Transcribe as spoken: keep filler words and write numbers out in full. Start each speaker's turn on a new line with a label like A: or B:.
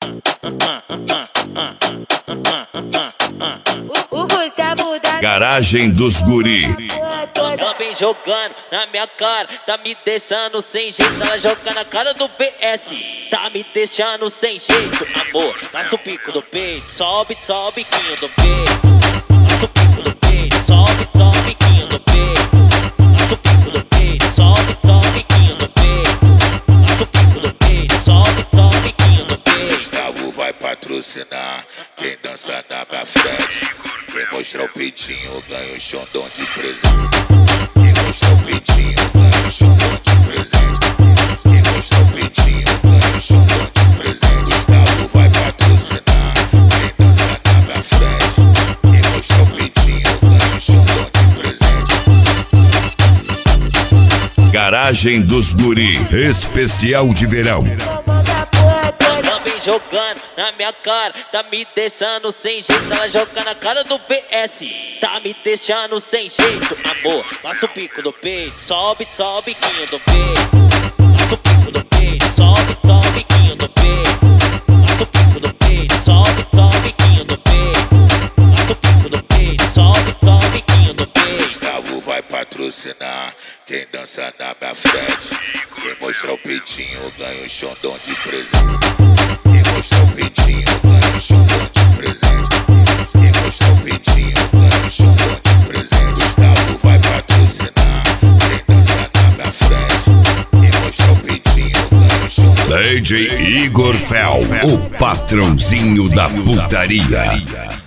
A: O Gustavo da
B: Garagem dos Guri.
C: Ela vem jogando na minha cara, tá me deixando sem jeito. Ela joga na cara do B S, tá me deixando sem jeito. Amor, laça o pico do peito, sobe, sobe, biquinho do peito. Laça o pico do peito, sobe, sobe, biquinho do peito. Laça o pico do peito, sobe, sobe, biquinho do peito. Laça o pico do peito, sobe, sobe, biquinho do peito.
D: Gustavo vai patrocinar quem dança na minha frente. Quem mostrar o peitinho ganha o xondão de presente. Quem mostrar o peitinho ganha o xondão de presente. Quem mostrar o peitinho ganha o xondão de presente. Gustavo vai patrocinar quem dança na minha frente. Quem mostrar o peitinho ganha o xondão de presente.
B: Garagem dos Guri, especial de verão.
C: Jogando na minha cara, tá me deixando sem jeito. Ela joga na cara do B S, tá me deixando sem jeito. Amor, laça o pico do peito, sobe, sobe, biquinho do peito. Laça o pico do peito, sobe, sobe, biquinho do peito. Laça o pico do peito, sobe, sobe, biquinho do peito. Laça o pico do peito, sobe, sobe, biquinho do peito.
D: Gustavo vai patrocinar quem dança na minha frente. Quem mostrar o peitinho ganha o xondão de presente. Quem mostrar o peitinho ganha o xondão de presente. Quem mostrar o peitinho ganha o xondão de presente. Gustavo vai patrocinar quem dança na minha frente. Quem mostrar o peitinho ganha o xondão.
B: D J Igor Fel, o patrãozinho da putaria.